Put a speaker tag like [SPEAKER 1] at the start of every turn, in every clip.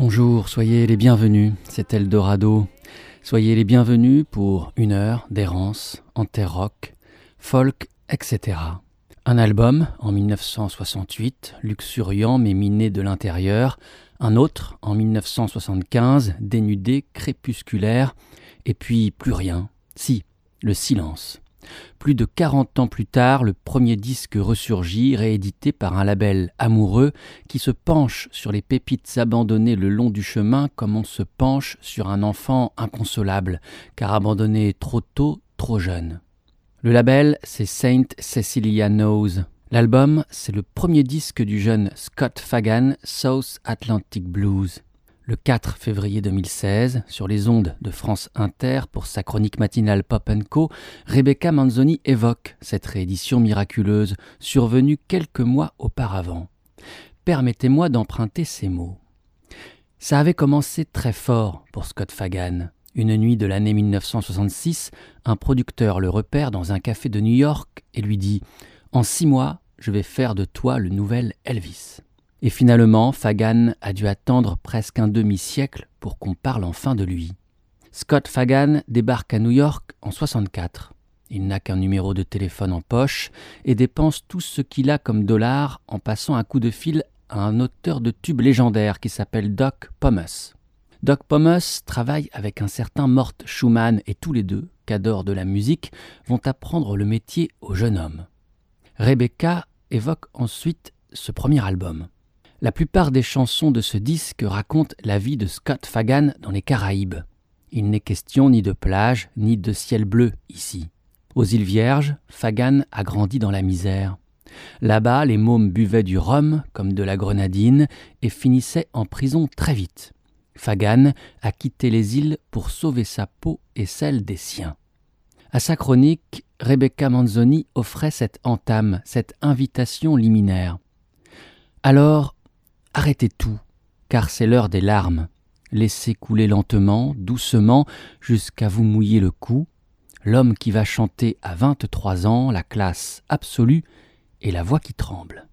[SPEAKER 1] Bonjour, soyez les bienvenus, c'est Eldorado. Soyez les bienvenus pour une heure d'errance, enterrock, folk, etc. Un album en 1968, luxuriant mais miné de l'intérieur. Un autre en 1975, dénudé, crépusculaire. Et puis plus rien. Si, le silence. Plus de 40 ans plus tard, le premier disque ressurgit, réédité par un label amoureux qui se penche sur les pépites abandonnées le long du chemin comme on se penche sur un enfant inconsolable, car abandonné trop tôt, trop jeune. Le label, c'est Saint Cecilia Knows. L'album, c'est le premier disque du jeune Scott Fagan, South Atlantic Blues. Le 4 février 2016, sur les ondes de France Inter pour sa chronique matinale Pop & Co, Rebecca Manzoni évoque cette réédition miraculeuse, survenue quelques mois auparavant. Permettez-moi d'emprunter ces mots. Ça avait commencé très fort pour Scott Fagan. Une nuit de l'année 1966, un producteur le repère dans un café de New York et lui dit « En 6 mois, je vais faire de toi le nouvel Elvis ». Et finalement, Fagan a dû attendre presque un demi-siècle pour qu'on parle enfin de lui. Scott Fagan débarque à New York en 64. Il n'a qu'un numéro de téléphone en poche et dépense tout ce qu'il a comme dollars en passant un coup de fil à un auteur de tubes légendaire qui s'appelle Doc Pomus. Doc Pomus travaille avec un certain Mort Schumann et tous les deux, cadors de la musique, vont apprendre le métier au jeune homme. Rebecca évoque ensuite ce premier album. La plupart des chansons de ce disque racontent la vie de Scott Fagan dans les Caraïbes. Il n'est question ni de plage, ni de ciel bleu ici. Aux îles Vierges, Fagan a grandi dans la misère. Là-bas, les mômes buvaient du rhum comme de la grenadine et finissaient en prison très vite. Fagan a quitté les îles pour sauver sa peau et celle des siens. À sa chronique, Rebecca Manzoni offrait cette entame, cette invitation liminaire. Alors, arrêtez tout, car c'est l'heure des larmes. Laissez couler lentement, doucement, jusqu'à vous mouiller le cou. L'homme qui va chanter à 23 ans, la classe absolue et la voix qui tremble.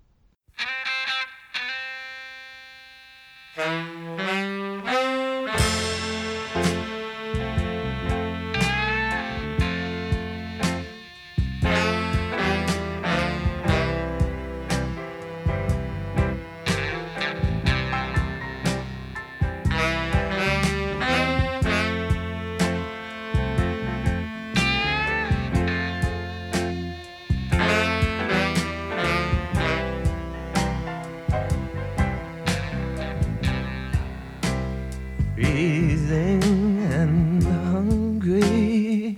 [SPEAKER 2] Freezing and hungry,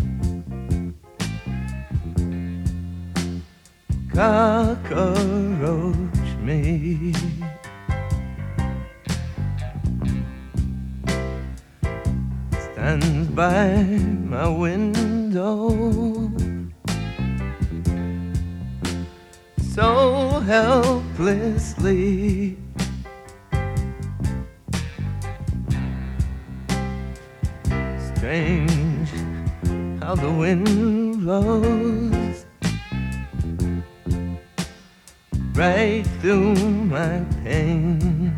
[SPEAKER 2] cockroach me. Stands by my window, so helplessly. Strange how the wind blows right through my pain.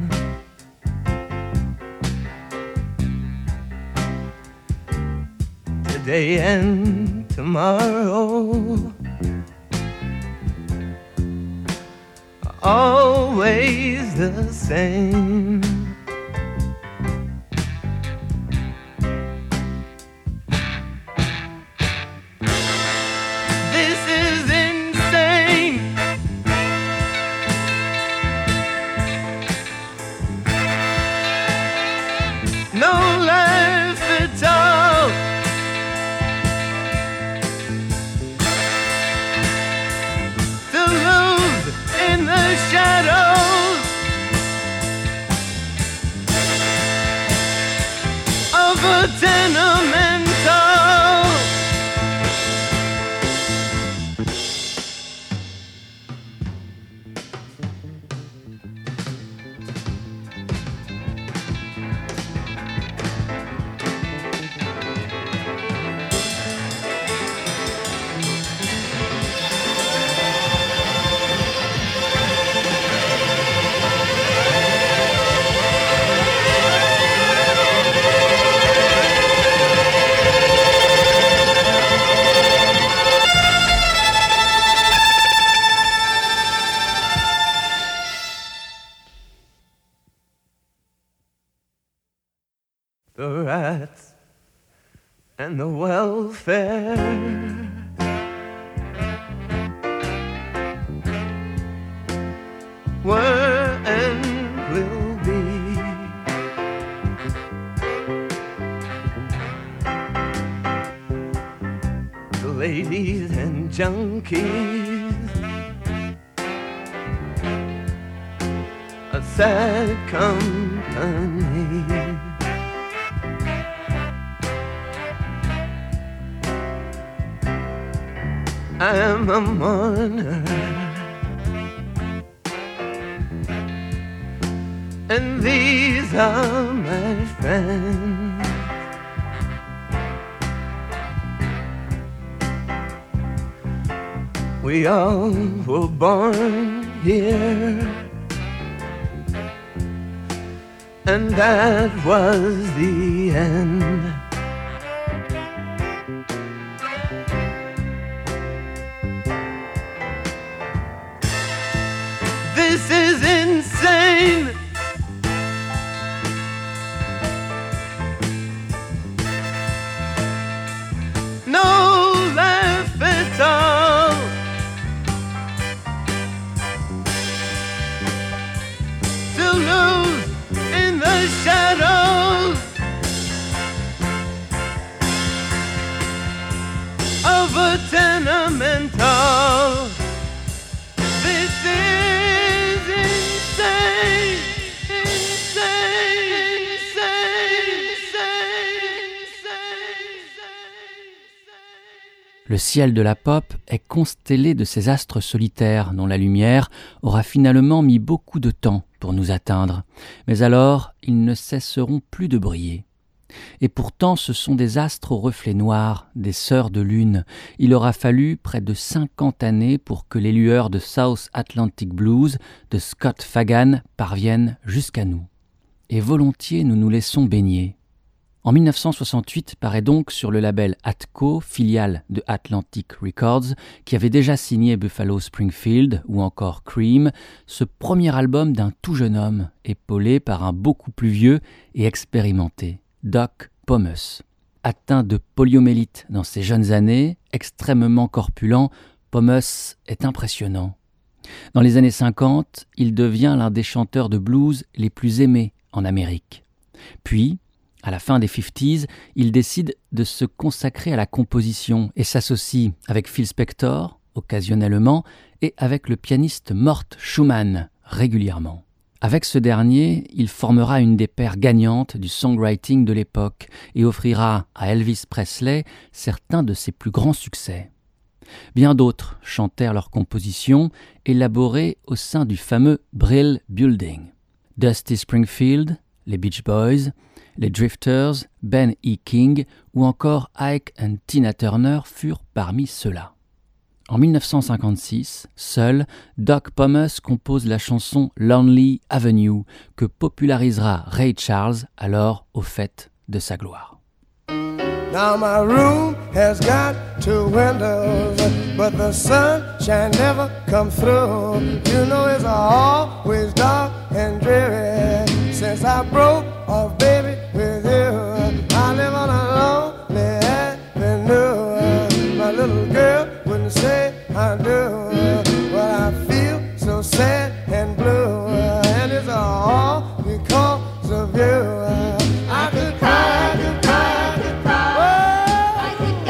[SPEAKER 2] Today and tomorrow, always the same. the rats and the welfare. Were and will be the ladies and junkies, a sad company. I am a mourner, and these are my friends. We all were born here, and that was the end. This is insane. No laugh at all. To lose in the shadows of a tenement hall. This is insane, insane, insane, insane.
[SPEAKER 1] Le ciel de la pop est constellé de ces astres solitaires dont la lumière aura finalement mis beaucoup de temps pour nous atteindre. Mais alors, ils ne cesseront plus de briller. Et pourtant, ce sont des astres aux reflets noirs, des sœurs de lune. Il aura fallu près de 50 années pour que les lueurs de South Atlantic Blues de Scott Fagan parviennent jusqu'à nous. Et volontiers nous nous laissons baigner. En 1968 paraît donc sur le label Atco, filiale de Atlantic Records, qui avait déjà signé Buffalo Springfield ou encore Cream, ce premier album d'un tout jeune homme, épaulé par un beaucoup plus vieux et expérimenté, Doc Pomus. Atteint de poliomyélite dans ses jeunes années, extrêmement corpulent, Pomus est impressionnant. Dans les années 50, il devient l'un des chanteurs de blues les plus aimés en Amérique. Puis, à la fin des 50s, il décide de se consacrer à la composition et s'associe avec Phil Spector, occasionnellement, et avec le pianiste Mort Schumann, régulièrement. Avec ce dernier, il formera une des paires gagnantes du songwriting de l'époque et offrira à Elvis Presley certains de ses plus grands succès. Bien d'autres chantèrent leurs compositions, élaborées au sein du fameux Brill Building. Dusty Springfield, les Beach Boys, les Drifters, Ben E. King ou encore Ike and Tina Turner furent parmi ceux-là. En 1956, seul, Doc Pomus compose la chanson Lonely Avenue que popularisera Ray Charles alors au fait de sa gloire.
[SPEAKER 3] Now my room has got 2 windows, but the sunshine never come through. You know it's always dark and dreary since I broke off, baby, with you. I live on a lonely avenue. My little girl wouldn't say I do, but I feel so sad and blue, and it's all because of you. I could cry, I could cry, I could cry. I could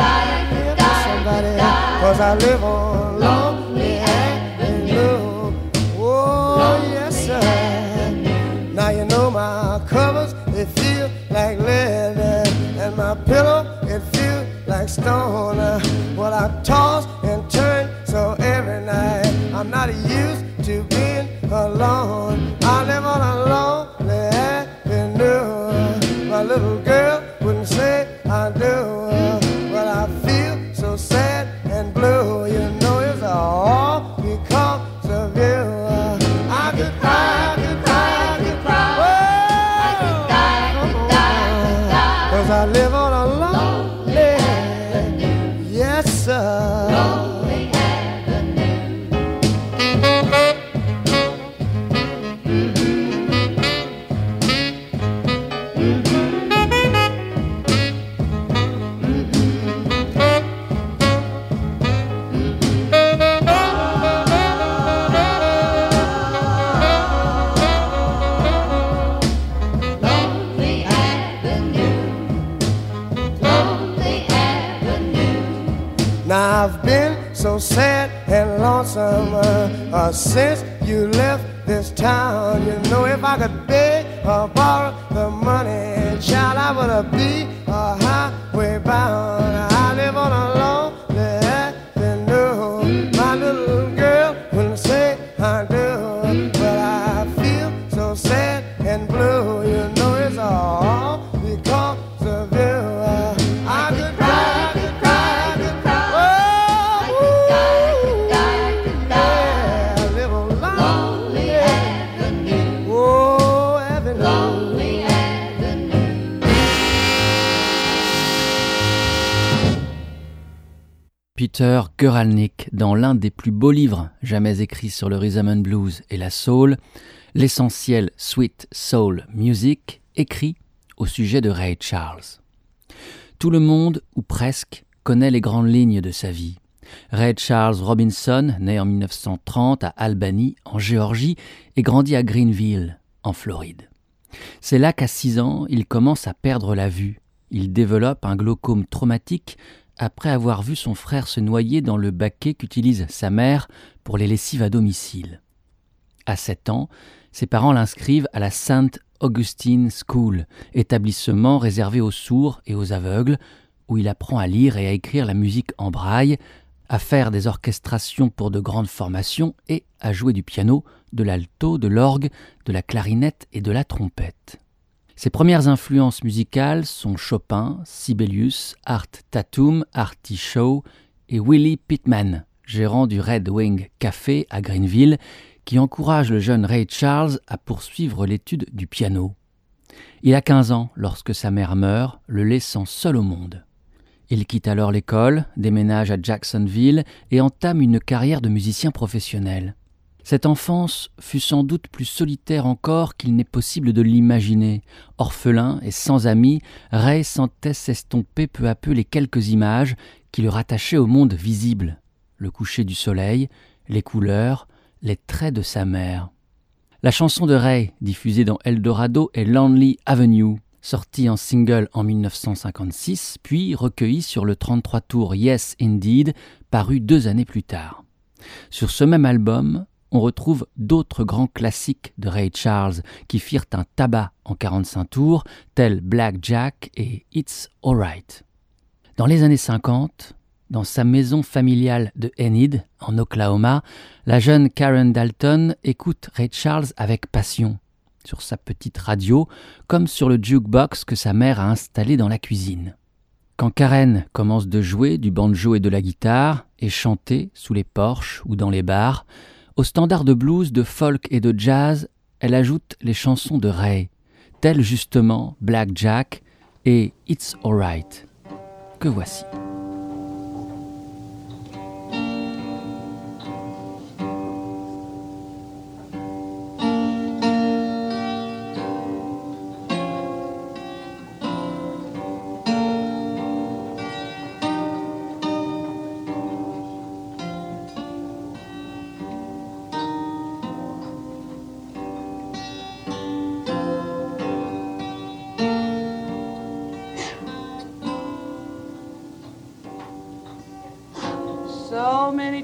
[SPEAKER 3] die, 'cause I live on lonely avenue. Oh, yes, sir. Now you know my covers, they feel like lead, and my pillow, it feels like stone. Well, I toss and turn so every night. I'm not used to being alone. I live on a lonely avenue. My little girl wouldn't say I do, but I feel so sad and blue. You know it's all because of you. I could cry, I could cry, I could cry. Whoa, I could die, I could die, I could die. 'Cause I live on a lonely avenue. Yes, sir. Lonely avenue. Mm-hmm. Mm-hmm. I've been so sad and lonesome since you left this town. You know, if I could beg or borrow the money, child, I would be a highway bound. I live on a lonely avenue. My little girl wouldn't say I do, but I feel so sad and blue. You know, it's all because of you. I could cry, I could cry, I could cry.
[SPEAKER 1] Peter Guralnick dans l'un des plus beaux livres jamais écrits sur le rhythm and blues et la soul, l'essentiel Sweet Soul Music, écrit au sujet de Ray Charles. Tout le monde, ou presque, connaît les grandes lignes de sa vie. Ray Charles Robinson, né en 1930 à Albany, en Géorgie, et grandit à Greenville, en Floride. C'est là qu'à 6 ans, il commence à perdre la vue. Il développe un glaucome traumatique après avoir vu son frère se noyer dans le baquet qu'utilise sa mère pour les lessives à domicile. À 7 ans, ses parents l'inscrivent à la St. Augustine School, établissement réservé aux sourds et aux aveugles, où il apprend à lire et à écrire la musique en braille, à faire des orchestrations pour de grandes formations et à jouer du piano, de l'alto, de l'orgue, de la clarinette et de la trompette. Ses premières influences musicales sont Chopin, Sibelius, Art Tatum, Artie Shaw et Willie Pittman, gérant du Red Wing Café à Greenville, qui encourage le jeune Ray Charles à poursuivre l'étude du piano. Il a 15 ans lorsque sa mère meurt, le laissant seul au monde. Il quitte alors l'école, déménage à Jacksonville et entame une carrière de musicien professionnel. Cette enfance fut sans doute plus solitaire encore qu'il n'est possible de l'imaginer. Orphelin et sans amis, Ray sentait s'estomper peu à peu les quelques images qui le rattachaient au monde visible. Le coucher du soleil, les couleurs, les traits de sa mère. La chanson de Ray, diffusée dans Eldorado, est Lonely Avenue, sortie en single en 1956, puis recueillie sur le 33 tours Yes Indeed, paru 2 années plus tard. Sur ce même album, on retrouve d'autres grands classiques de Ray Charles qui firent un tabac en 45 tours, tels Black Jack et It's Alright. Dans les années 50, dans sa maison familiale de Enid, en Oklahoma, la jeune Karen Dalton écoute Ray Charles avec passion, sur sa petite radio, comme sur le jukebox que sa mère a installé dans la cuisine. Quand Karen commence de jouer du banjo et de la guitare, et chanter sous les porches ou dans les bars, aux standards de blues, de folk et de jazz, elle ajoute les chansons de Ray, telles justement Black Jack et It's Alright, que voici.
[SPEAKER 4] So many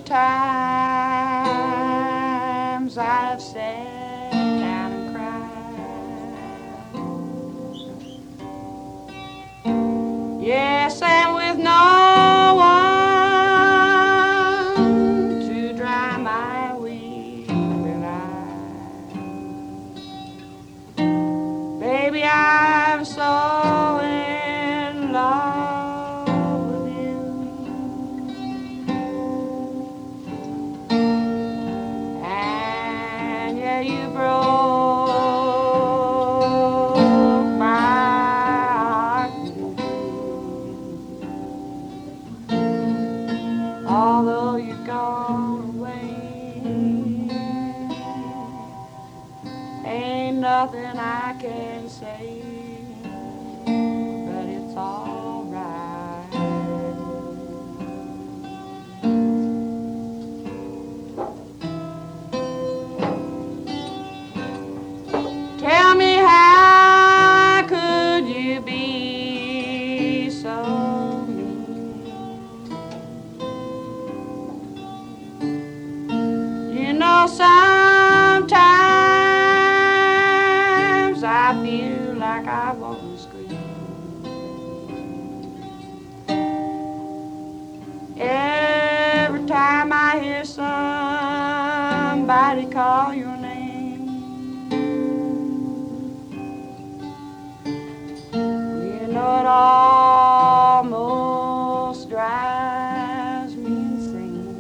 [SPEAKER 4] times I've sat down and cried. Yes, and with no one to dry my weeping eyes. Baby, I'm so in love with you. And yeah, you broke my heart too. Although you've gone away, ain't nothing I can say, but it's all right. Tell me, how could you be so mean? like I wanna scream. Every time I hear somebody call your name, you know it almost drives me insane.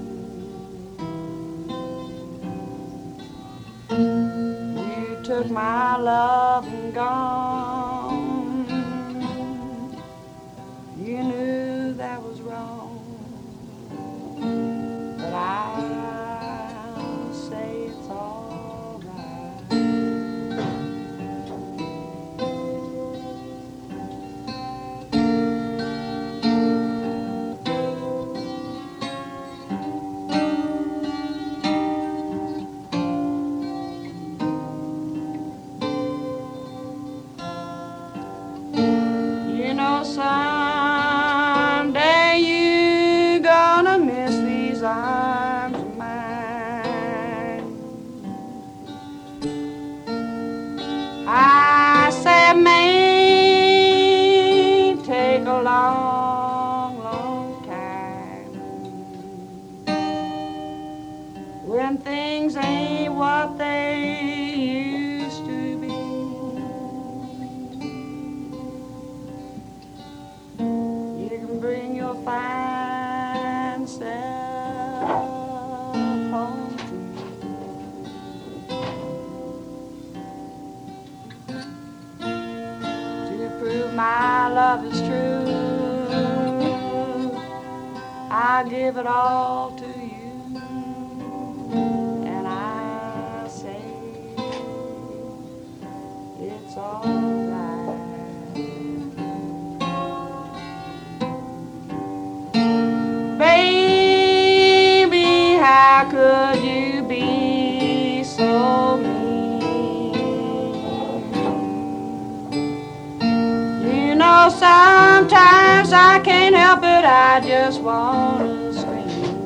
[SPEAKER 4] You took my love and gone. You knew that was wrong. But I'll say it's all right. You know, someday you're gonna miss these arms of mine. I say it may take a long, long time when things ain't what they used to be. You can bring your fine self home to me to prove my love is true. I give it all to you, and I say it's all right. Baby, how could you be so mean? You know, sometimes I can't help it, I just wanna scream.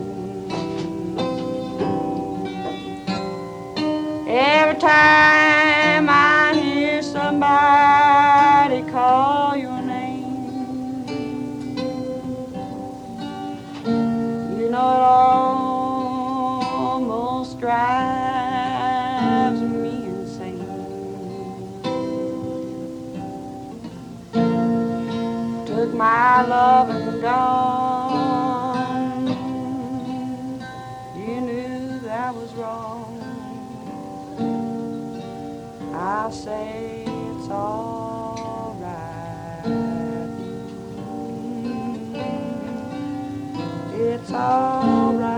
[SPEAKER 4] Every time I hear somebody call your name, you know it almost drives me insane. Took my love and gone. You knew that was wrong. I'll say it's all right. It's all right.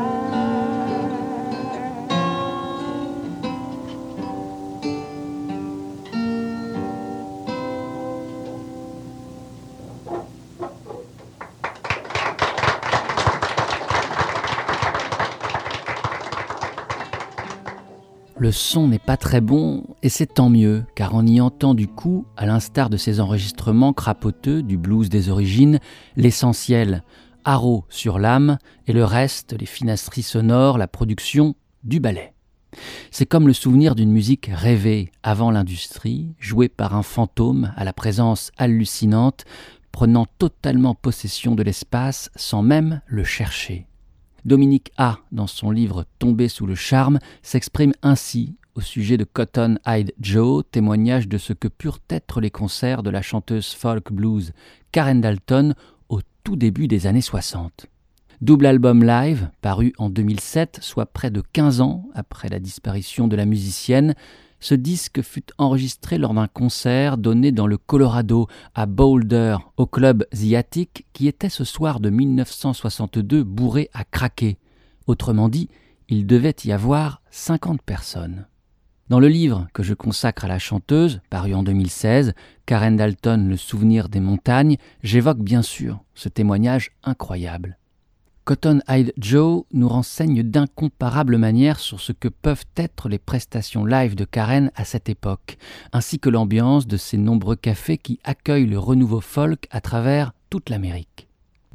[SPEAKER 1] Le son n'est pas très bon, et c'est tant mieux, car on y entend du coup, à l'instar de ces enregistrements crapoteux du blues des origines, l'essentiel, haro sur l'âme, et le reste, les finasseries sonores, la production, du ballet. C'est comme le souvenir d'une musique rêvée avant l'industrie, jouée par un fantôme à la présence hallucinante, prenant totalement possession de l'espace sans même le chercher. Dominique A, dans son livre « Tombé sous le charme », s'exprime ainsi au sujet de Cotton Eyed Joe, témoignage de ce que purent être les concerts de la chanteuse folk blues Karen Dalton au tout début des années 60. Double album live, paru en 2007, soit près de 15 ans après la disparition de la musicienne, ce disque fut enregistré lors d'un concert donné dans le Colorado, à Boulder, au club The Attic, qui était ce soir de 1962 bourré à craquer. Autrement dit, il devait y avoir 50 personnes. Dans le livre que je consacre à la chanteuse, paru en 2016, Karen Dalton, le souvenir des montagnes, j'évoque bien sûr ce témoignage incroyable. Cotton Eyed Joe nous renseigne d'incomparables manières sur ce que peuvent être les prestations live de Karen à cette époque, ainsi que l'ambiance de ces nombreux cafés qui accueillent le renouveau folk à travers toute l'Amérique.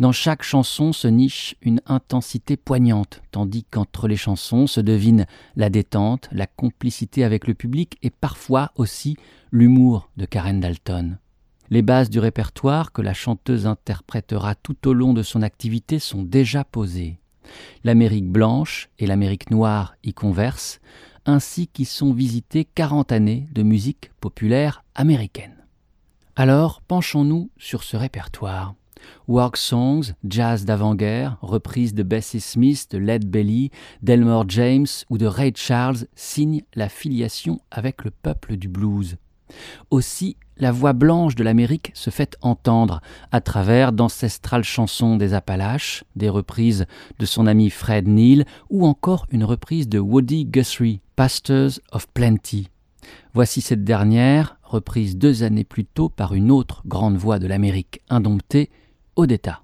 [SPEAKER 1] Dans chaque chanson se niche une intensité poignante, tandis qu'entre les chansons se devine la détente, la complicité avec le public et parfois aussi l'humour de Karen Dalton. Les bases du répertoire que la chanteuse interprétera tout au long de son activité sont déjà posées. L'Amérique blanche et l'Amérique noire y conversent, ainsi qu'y sont visitées 40 années de musique populaire américaine. Alors, penchons-nous sur ce répertoire. Work songs, jazz d'avant-guerre, reprises de Bessie Smith, de Lead Belly, d'Elmore James ou de Ray Charles signent la filiation avec le peuple du blues. Aussi, la voix blanche de l'Amérique se fait entendre à travers d'ancestrales chansons des Appalaches, des reprises de son ami Fred Neil ou encore une reprise de Woody Guthrie, Pastors of Plenty. Voici cette dernière, reprise 2 années plus tôt par une autre grande voix de l'Amérique indomptée, Odetta.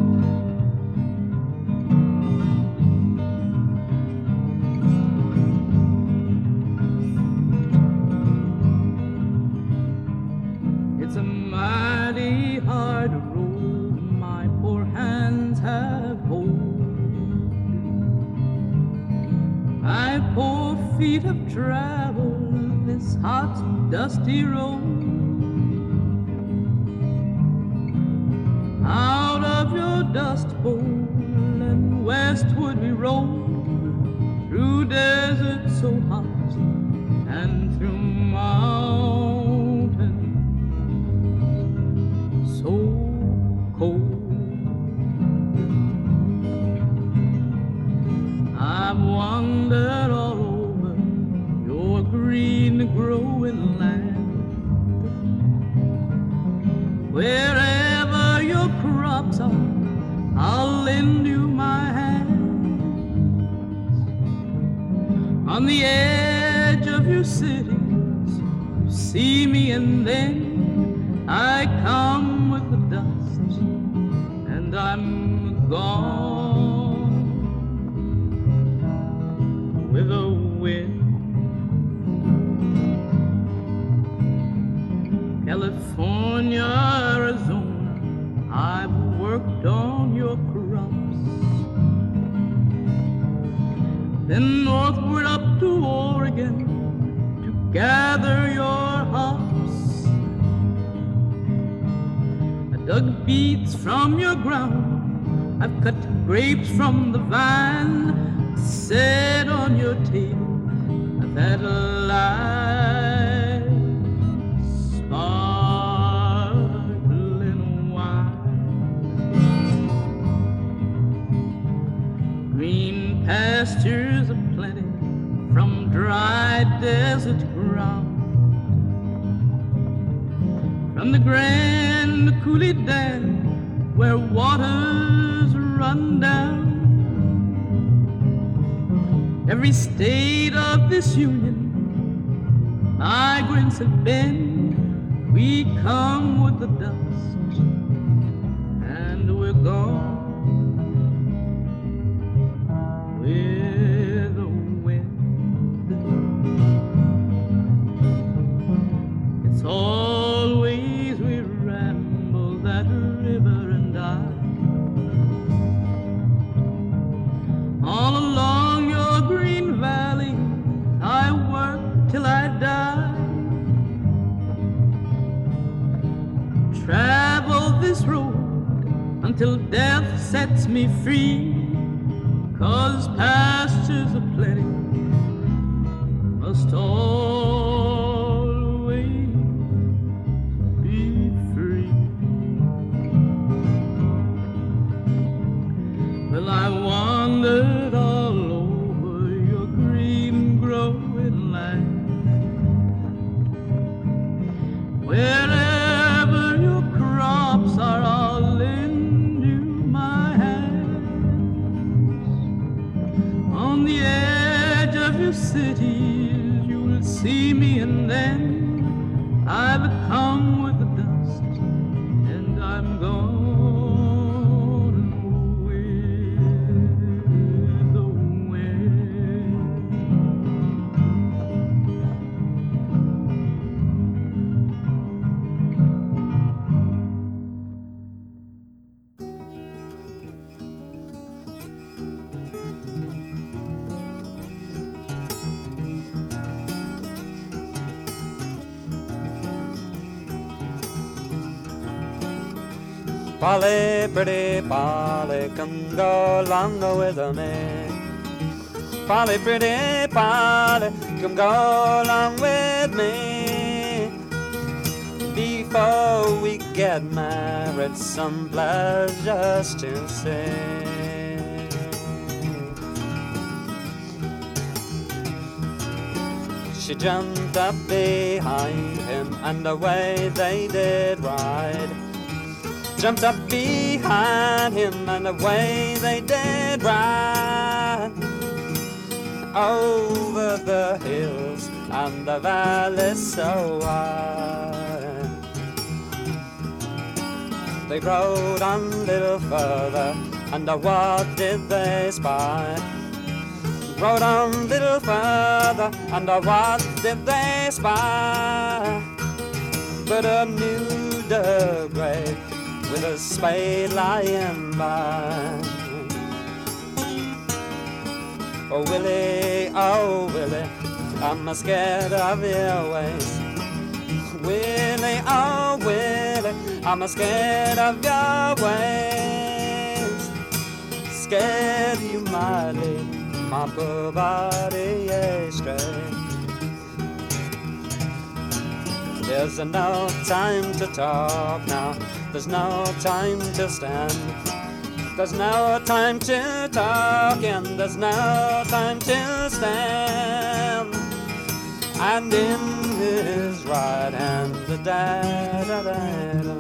[SPEAKER 5] It's a mighty hard road my poor hands have hold. My poor feet have traveled this hot, dusty road. Out of your dust bowl and westward we roll, through deserts so hot and through mountains so cold. I've wandered all over your green growing land, wherever your crops are, I'll lend you my hands. On the edge of your cities, you see me and then I come with the dust and I'm gone with the wind. California, Arizona, I've worked on your crops. Then northward up to Oregon to gather your hops. I dug beets from your ground, I've cut grapes from the vine, set on your table, I've had a life sparkling wine. Green pastures aplenty from dry desert ground, from the Grand Coulee Dam where waters run down. Every state of this union migrants have been. We come with the dust and we're gone with the wind. It's always we ramble that river and I, all along your green valley I work till I die. Travel this road until death sets me free, 'cause pastures aplenty must always be free. Well, I wandered all over your green growing land, wherever your crops are, I'll lend you my hands. On the edge of your cities, you'll see me and then I've come with the dust and I'm gone with the wind.
[SPEAKER 6] Polly, pretty Polly, come go along with me. Polly, pretty Polly, come go along with me. Before we get married, some pleasures to see. She jumped up behind him and away they did ride. Jumped up behind him and away they did ride. Over the hills and the valleys so wide. They rode on a little further and what did they spy? Rode on a little further, and what did they spy? But a new grave with a spade lying by. Oh Willie, I'm scared of your ways. Willie, oh Willie, I'm scared of your ways. Scared you might lead my poor body astray. There's no time to talk now, there's no time to stand. There's no time to talk and there's no time to stand. And in his right hand the da-da-da-da.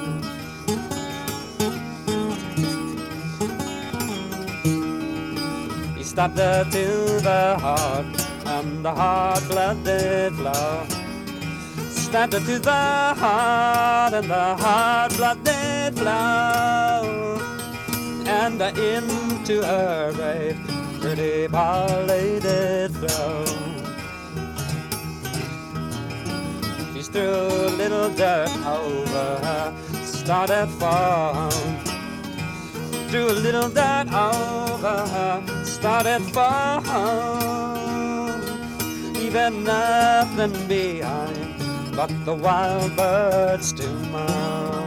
[SPEAKER 6] Stabbed her to the heart, and the heart blood did flow. Stabbed her to the heart, and the heart blood did flow. And into her grave, pretty Polly did throw. She threw a little dirt over her, started for home. Threw a little dirt over her, started for home. Leaving nothing behind but the wild birds to mourn.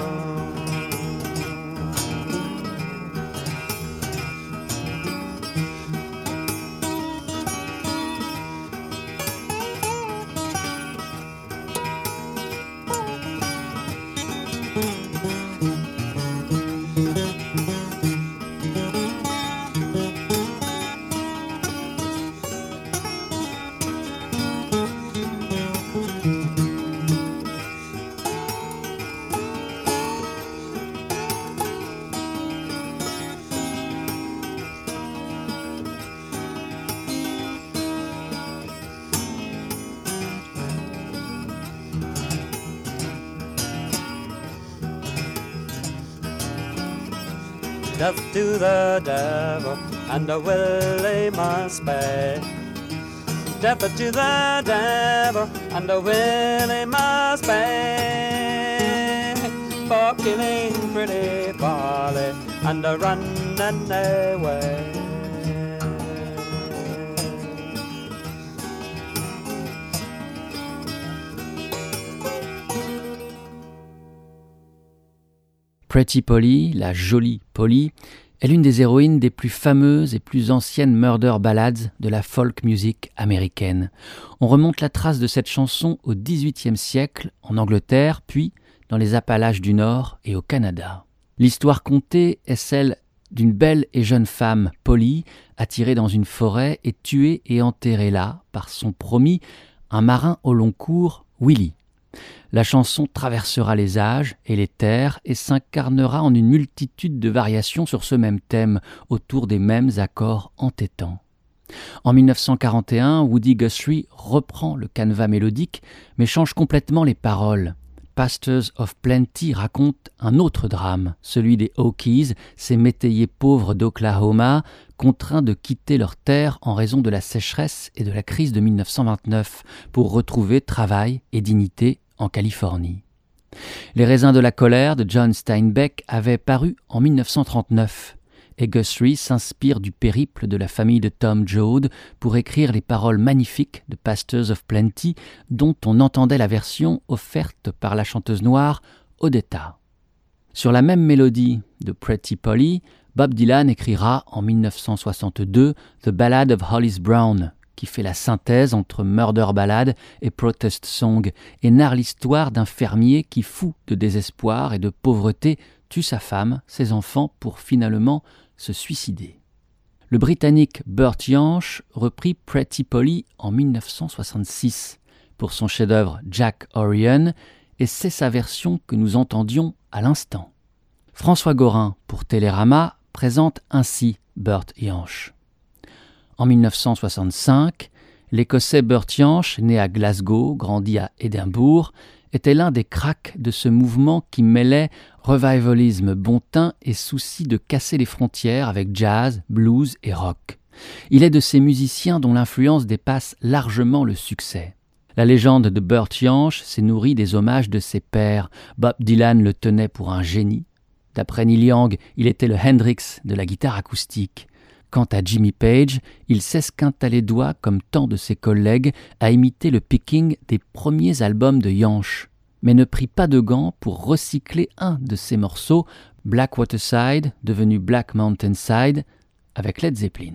[SPEAKER 6] Death to the devil, and the Willie must pay. Death to the devil, and the Willie must pay. For killing pretty Polly, and the running away.
[SPEAKER 1] Pretty Polly, la jolie Polly, est l'une des héroïnes des plus fameuses et plus anciennes murder ballads de la folk music américaine. On remonte la trace de cette chanson au XVIIIe siècle en Angleterre, puis dans les Appalaches du Nord et au Canada. L'histoire contée est celle d'une belle et jeune femme, Polly, attirée dans une forêt et tuée et enterrée là par son promis, un marin au long cours, Willie. La chanson traversera les âges et les terres et s'incarnera en une multitude de variations sur ce même thème, autour des mêmes accords entêtants. En 1941, Woody Guthrie reprend le canevas mélodique, mais change complètement les paroles. Pastors of Plenty raconte un autre drame, celui des Hokies, ces métayers pauvres d'Oklahoma, contraints de quitter leurs terres en raison de la sécheresse et de la crise de 1929, pour retrouver travail et dignité en Californie. Les raisins de la colère de John Steinbeck avaient paru en 1939, et Guthrie s'inspire du périple de la famille de Tom Joad pour écrire les paroles magnifiques de Pastors of Plenty, dont on entendait la version offerte par la chanteuse noire Odetta. Sur la même mélodie de Pretty Polly, Bob Dylan écrira en 1962 The Ballad of Hollis Brown, qui fait la synthèse entre murder ballad et protest song et narre l'histoire d'un fermier qui, fou de désespoir et de pauvreté, tue sa femme, ses enfants pour finalement se suicider. Le Britannique Burt Jansch reprit Pretty Polly en 1966 pour son chef-d'œuvre Jack Orion, et c'est sa version que nous entendions à l'instant. François Gorin, pour Télérama, présente ainsi Burt Jansch. En 1965, l'Écossais Burt Jansch, né à Glasgow, grandi à Édimbourg, était l'un des cracks de ce mouvement qui mêlait revivalisme bon teint et souci de casser les frontières avec jazz, blues et rock. Il est de ces musiciens dont l'influence dépasse largement le succès. La légende de Burt Jansch s'est nourrie des hommages de ses pairs. Bob Dylan le tenait pour un génie. D'après Neil Young, il était le Hendrix de la guitare acoustique. Quant à Jimmy Page, il s'esquinta les doigts, comme tant de ses collègues, à imiter le picking des premiers albums de Jansch, mais ne prit pas de gants pour recycler un de ses morceaux, Blackwater Side, devenu Black Mountain Side, avec Led Zeppelin.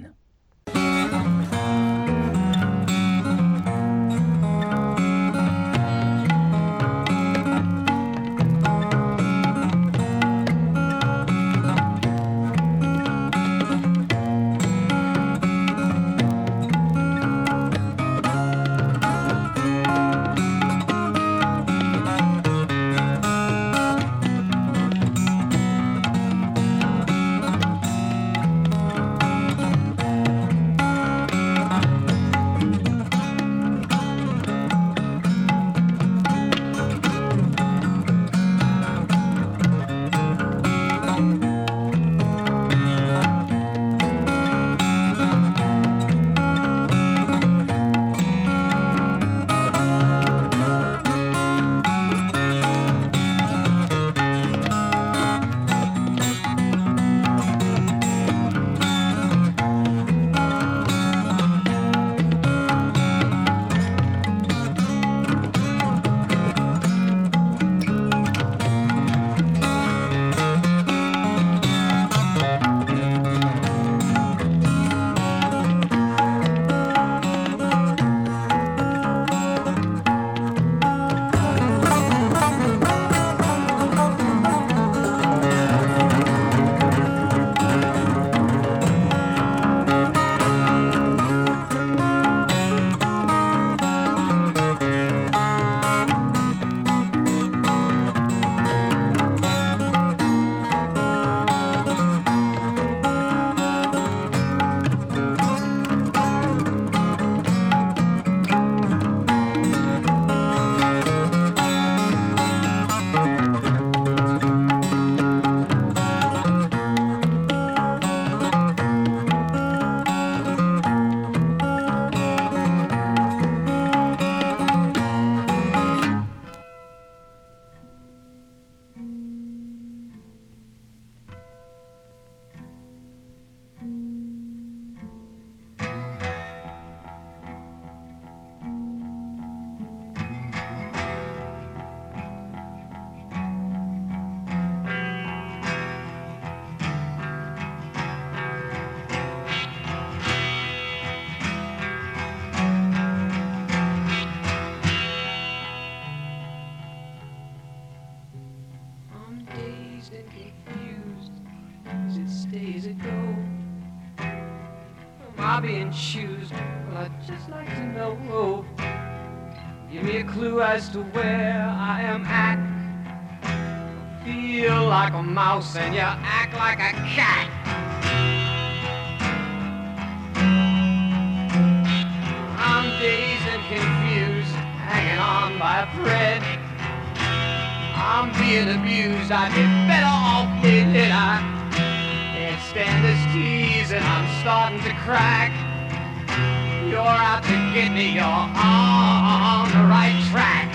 [SPEAKER 2] Being choosed, well, I'd just like to know. Give me a clue as to where I am at. Feel like a mouse and you act like a cat. I'm dazed and confused, hanging on by a thread. I'm being abused, I'd be better off dead. I can't stand this tease and I'm starting to crack. You're out to get me, you're on the right track.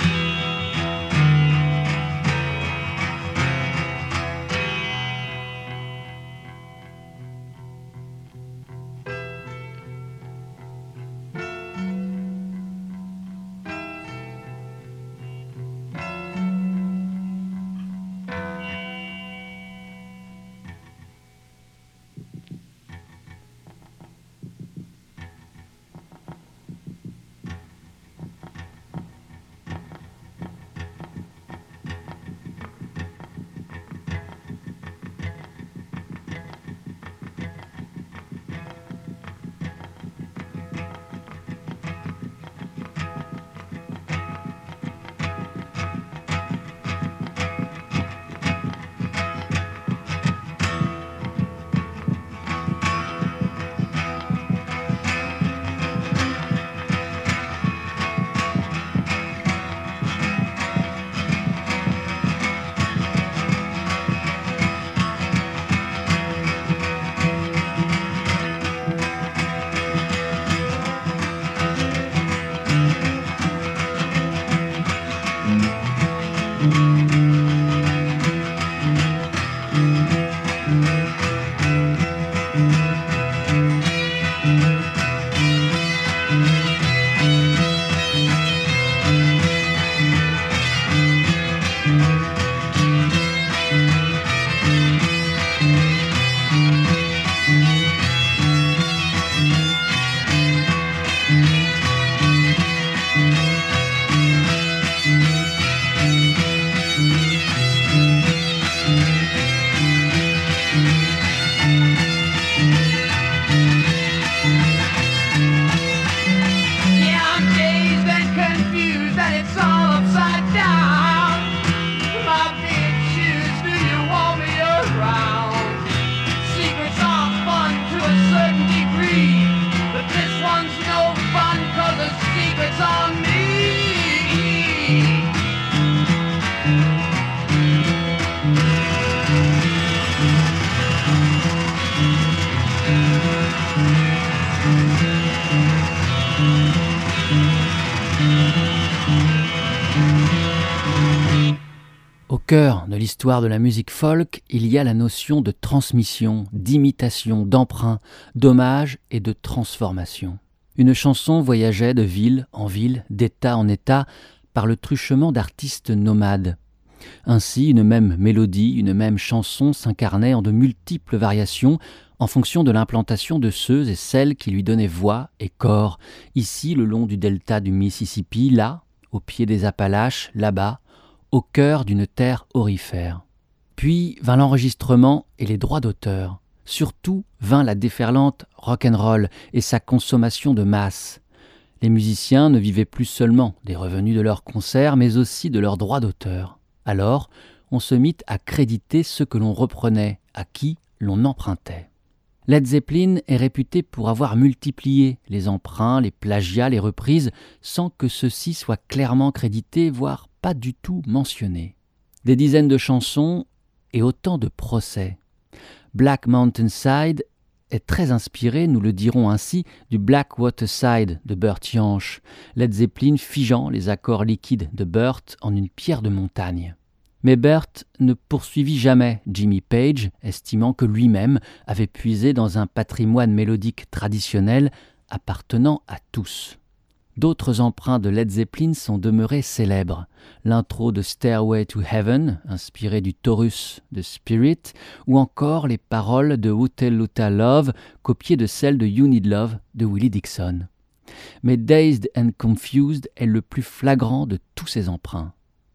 [SPEAKER 1] Au cœur de l'histoire de la musique folk, il y a la notion de transmission, d'imitation, d'emprunt, d'hommage et de transformation. Une chanson voyageait de ville en ville, d'état en état, par le truchement d'artistes nomades. Ainsi, une même mélodie, une même chanson s'incarnait en de multiples variations en fonction de l'implantation de ceux et celles qui lui donnaient voix et corps, ici le long du delta du Mississippi, là, au pied des Appalaches, là-bas, au cœur d'une terre aurifère. Puis vint l'enregistrement et les droits d'auteur. Surtout vint la déferlante rock'n'roll et sa consommation de masse. Les musiciens ne vivaient plus seulement des revenus de leurs concerts, mais aussi de leurs droits d'auteur. Alors, on se mit à créditer ceux que l'on reprenait, à qui l'on empruntait. Led Zeppelin est réputé pour avoir multiplié les emprunts, les plagiats, les reprises, sans que ceux-ci soient clairement crédités, voire pas du tout mentionnés. Des dizaines de chansons et autant de procès. Black Mountain Side est très inspiré, nous le dirons ainsi, du Blackwater Side de Burt Jansch, Led Zeppelin figeant les accords liquides de Burt en une pierre de montagne. Mais Burt ne poursuivit jamais Jimmy Page, estimant que lui-même avait puisé dans un patrimoine mélodique traditionnel appartenant à tous. D'autres emprunts de Led Zeppelin sont demeurés célèbres. L'intro de Stairway to Heaven, inspiré du Taurus de Spirit, ou encore les paroles de Hotel Lotta Love, copiées de celles de You Need Love de Willie Dixon. Mais Dazed and Confused est le plus flagrant de tous ces emprunts.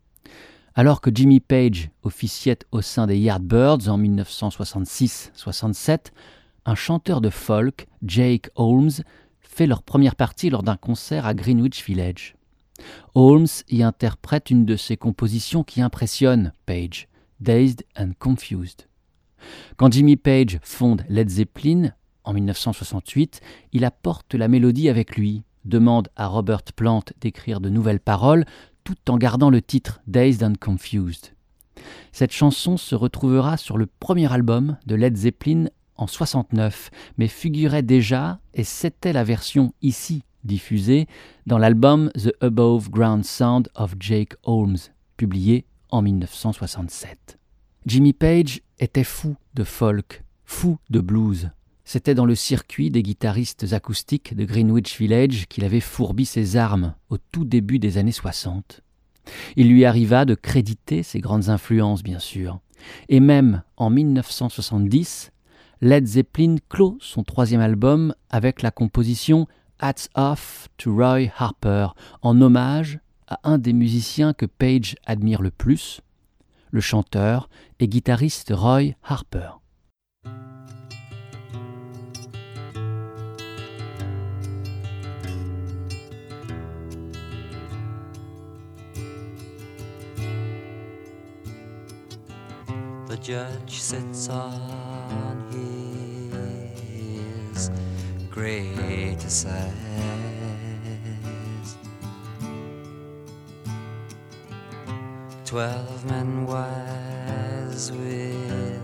[SPEAKER 1] Alors que Jimmy Page officiait au sein des Yardbirds en 1966-67, un chanteur de folk, Jake Holmes, fait leur première partie lors d'un concert à Greenwich Village. Holmes y interprète une de ses compositions qui impressionne Page, Dazed and Confused. Quand Jimmy Page fonde Led Zeppelin, en 1968, il apporte la mélodie avec lui, demande à Robert Plant d'écrire de nouvelles paroles, tout en gardant le titre Dazed and Confused. Cette chanson se retrouvera sur le premier album de Led Zeppelin en 69, mais figurait déjà, et c'était la version ici diffusée, dans l'album The Above Ground Sound of Jake Holmes, publié en 1967. Jimmy Page était fou de folk, fou de blues. C'était dans le circuit des guitaristes acoustiques de Greenwich Village qu'il avait fourbi ses armes au tout début des années 60. Il lui arriva de créditer ses grandes influences, bien sûr. Et même en 1970, Led Zeppelin clôt son troisième album avec la composition « Hats Off to Roy Harper » en hommage à un des musiciens que Page admire le plus, le chanteur et guitariste Roy Harper.
[SPEAKER 6] The judge sits on his great assize. 12 men wise with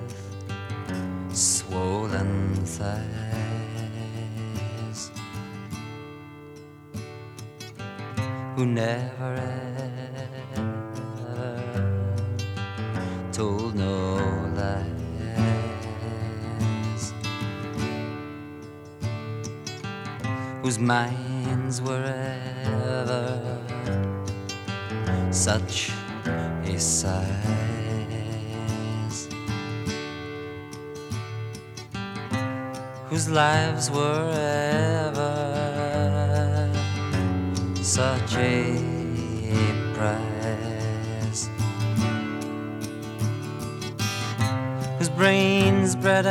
[SPEAKER 6] swollen thighs, who never ever
[SPEAKER 7] told no lies, whose minds were ever such a size, whose lives were ever such a prize, whose brains bred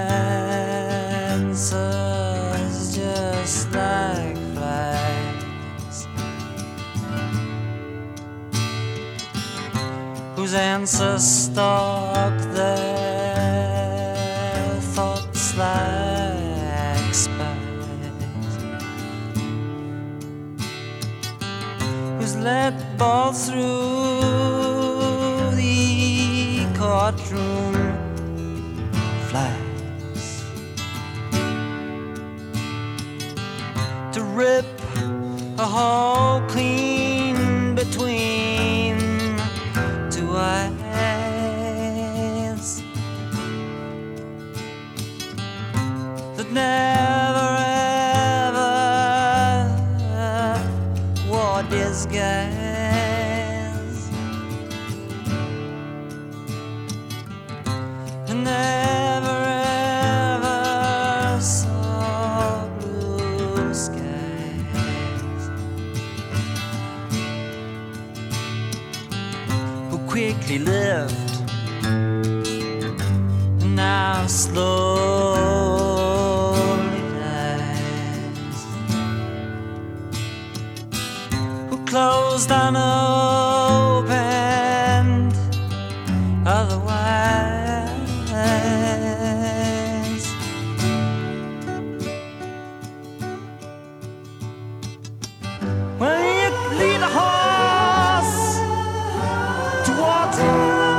[SPEAKER 7] answers just like flies, whose answers stalk their thoughts like spies, who's let ball through the courtroom flies, to rip a hole clean between two eyes that never ever wore disguise, and never ever saw blue skies, who quickly lived, now slowly dies, who closed unopened otherwise, when you lead a horse to water,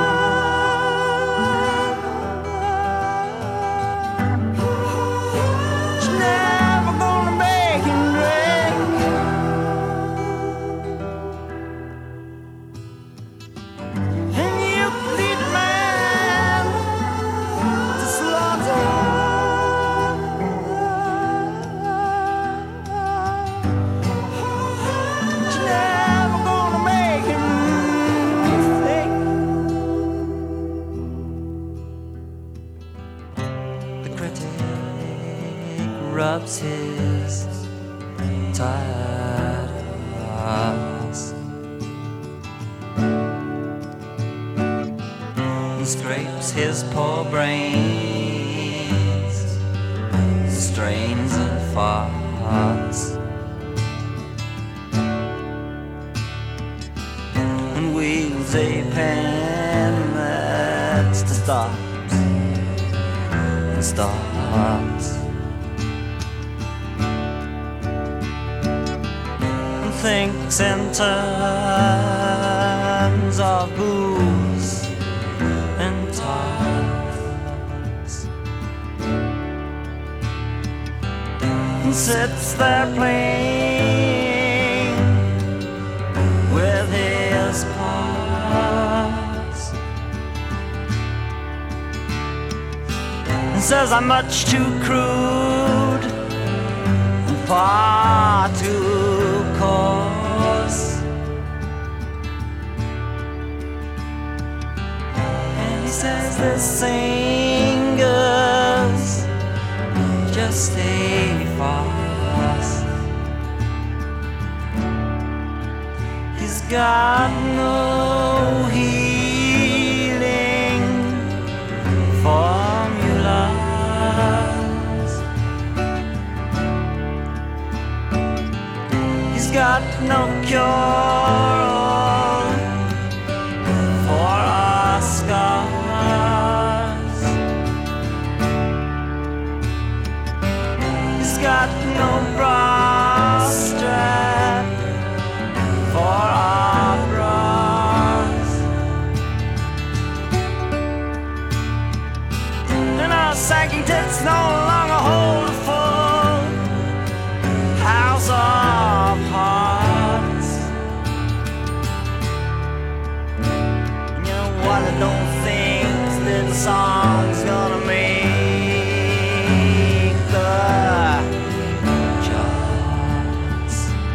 [SPEAKER 7] it's never gonna make him drink. And you lead a man to slaughter, it's never gonna make him think. The critic rubs his tired eyes and scrapes his poor brains, strains and farts, and wields a pen that stops and starts, and thinks in terms of booze and tarts, and sits there playing with his parts, and says I'm much too crude and far too coarse, and he says this singer's just a farce. He's got no healing formulas, he's got no cure for our scars, he's got no bra strap for our bras, and our sagging tits no longer hold a full house of hearts. You know what I don't think the song's gonna make the charts.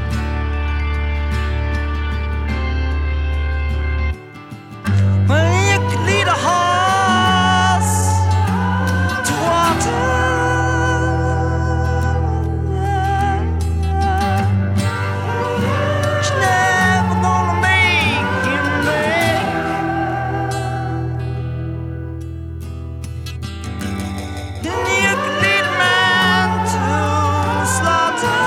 [SPEAKER 7] Well, you could lead a horse to water. It's never gonna make him drink. Then you could lead a man to slaughter.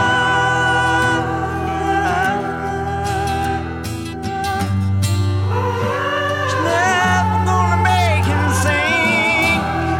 [SPEAKER 7] It's never gonna make him sing.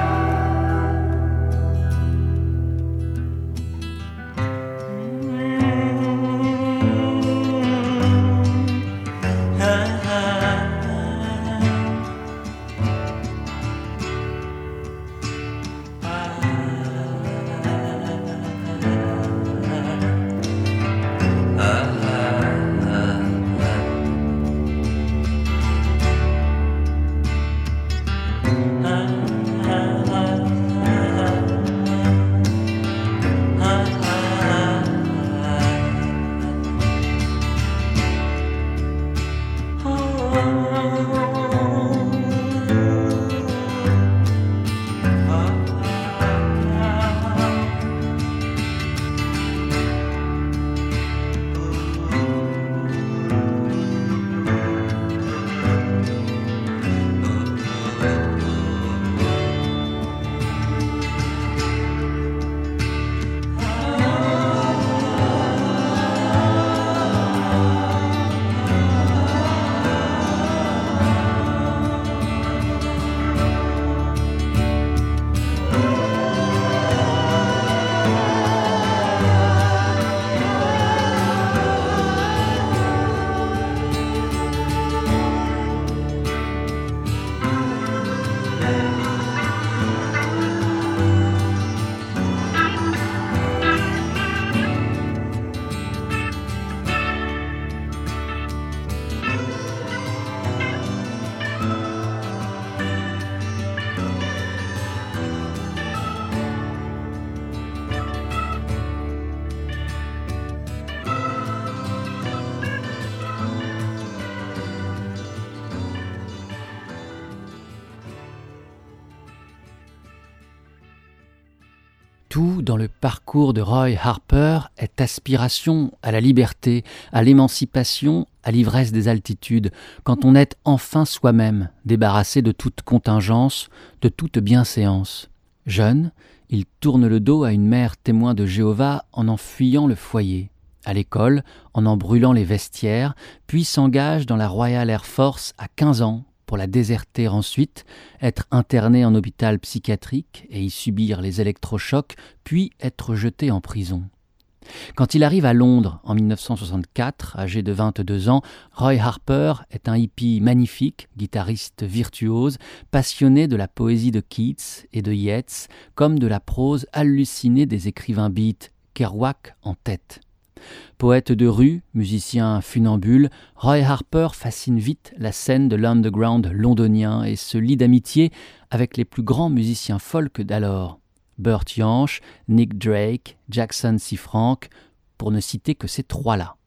[SPEAKER 1] Tout dans le parcours de Roy Harper est aspiration à la liberté, à l'émancipation, à l'ivresse des altitudes, quand on est enfin soi-même, débarrassé de toute contingence, de toute bienséance. Jeune, il tourne le dos à une mère témoin de Jéhovah en fuyant le foyer. À l'école, en brûlant les vestiaires, puis s'engage dans la Royal Air Force à 15 ans, pour la déserter ensuite, être interné en hôpital psychiatrique et y subir les électrochocs, puis être jeté en prison. Quand il arrive à Londres en 1964, âgé de 22 ans, Roy Harper est un hippie magnifique, guitariste virtuose, passionné de la poésie de Keats et de Yeats, comme de la prose hallucinée des écrivains beats, Kerouac en tête. Poète de rue, musicien funambule, Roy Harper fascine vite la scène de l'underground londonien et se lie d'amitié avec les plus grands musiciens folk d'alors. Burt Jansch, Nick Drake, Jackson C. Frank, pour ne citer que ces trois-là.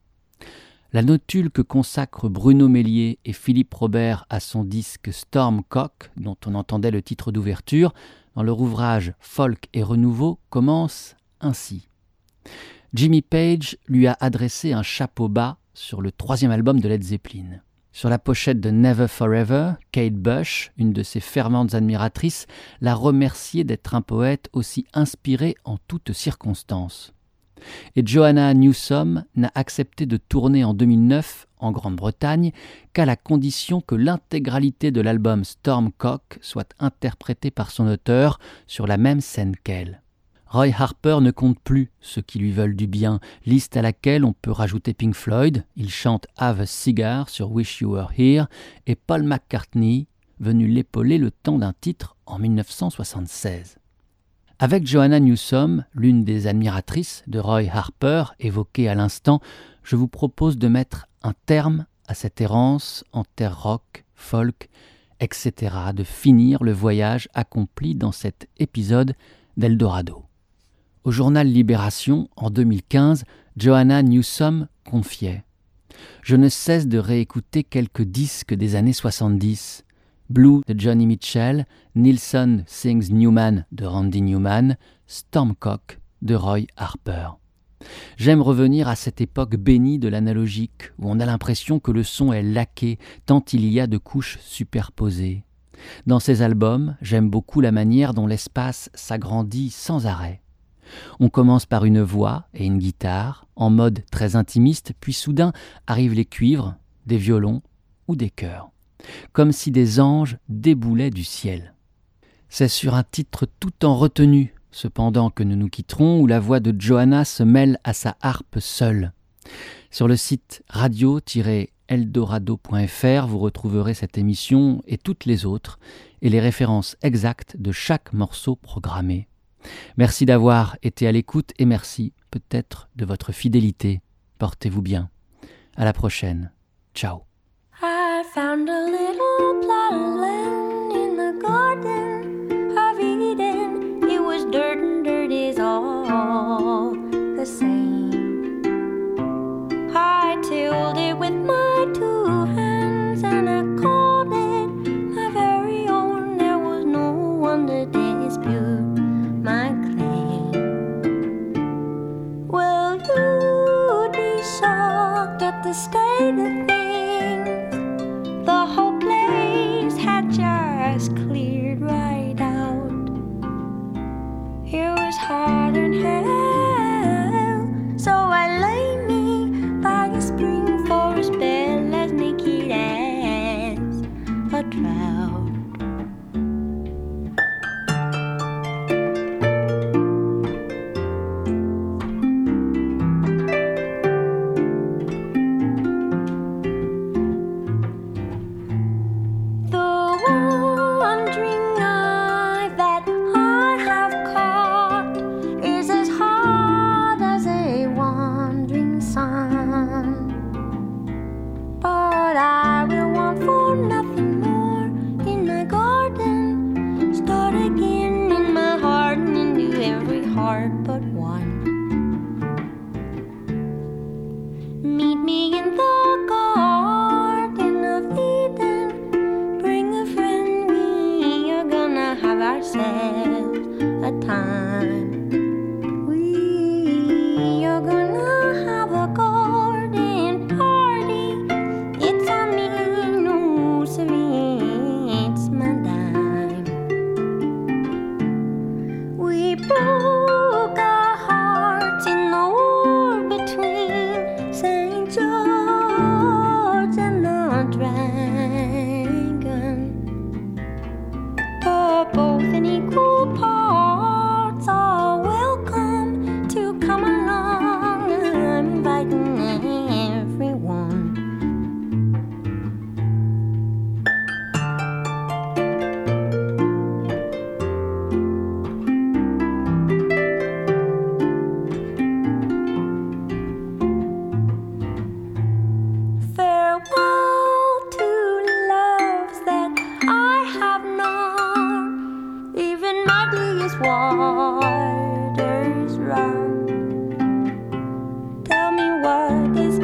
[SPEAKER 1] La notule que consacrent Bruno Mélier et Philippe Robert à son disque Stormcock, dont on entendait le titre d'ouverture, dans leur ouvrage Folk et Renouveau, commence ainsi. Jimmy Page lui a adressé un chapeau bas sur le 3e album de Led Zeppelin. Sur la pochette de Never Forever, Kate Bush, une de ses ferventes admiratrices, l'a remercié d'être un poète aussi inspiré en toutes circonstances. Et Joanna Newsom n'a accepté de tourner en 2009 en Grande-Bretagne qu'à la condition que l'intégralité de l'album Stormcock soit interprétée par son auteur sur la même scène qu'elle. Roy Harper ne compte plus ceux qui lui veulent du bien, liste à laquelle on peut rajouter Pink Floyd, il chante Have a Cigar sur Wish You Were Here, et Paul McCartney, venu l'épauler le temps d'un titre en 1976. Avec Joanna Newsom, l'une des admiratrices de Roy Harper, évoquée à l'instant, je vous propose de mettre un terme à cette errance en terre rock, folk etc. de finir le voyage accompli dans cet épisode d'Eldorado. Au journal Libération, en 2015, Joanna Newsom confiait « Je ne cesse de réécouter quelques disques des années 70. Blue de Johnny Mitchell, Nilsson Sings Newman de Randy Newman, Stormcock de Roy Harper. J'aime revenir à cette époque bénie de l'analogique, où on a l'impression que le son est laqué, tant il y a de couches superposées. Dans ces albums, j'aime beaucoup la manière dont l'espace s'agrandit sans arrêt. On commence par une voix et une guitare, en mode très intimiste, puis soudain arrivent les cuivres, des violons ou des chœurs. Comme si des anges déboulaient du ciel. C'est sur un titre tout en retenue, cependant, que nous nous quitterons, où la voix de Joanna se mêle à sa harpe seule. Sur le site radio-eldorado.fr, vous retrouverez cette émission et toutes les autres, et les références exactes de chaque morceau programmé. Merci d'avoir été à l'écoute et merci peut-être de votre fidélité. Portez-vous bien. À la prochaine. Ciao.
[SPEAKER 8] I found a little plot of land in the garden of Eden. It was dirt and dirt is all the same. I tilled it with my 2 hands and I called it my very own. There was no one to dispute my claim. Well, you'd be shocked at the state of things. The whole place had just cleared right out. It was hot and hell, so I lay me by a spring for a spell as naked as a trout.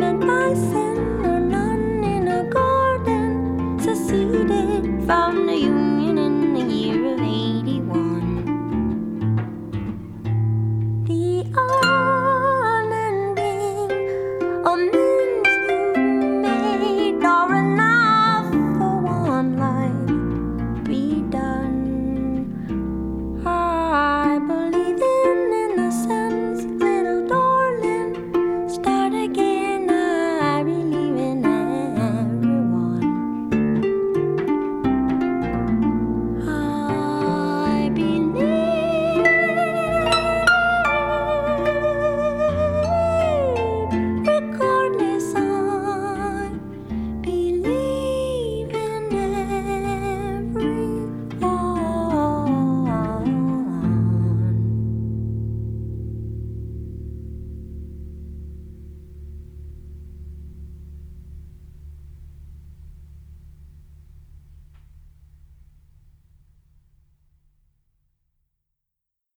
[SPEAKER 8] From the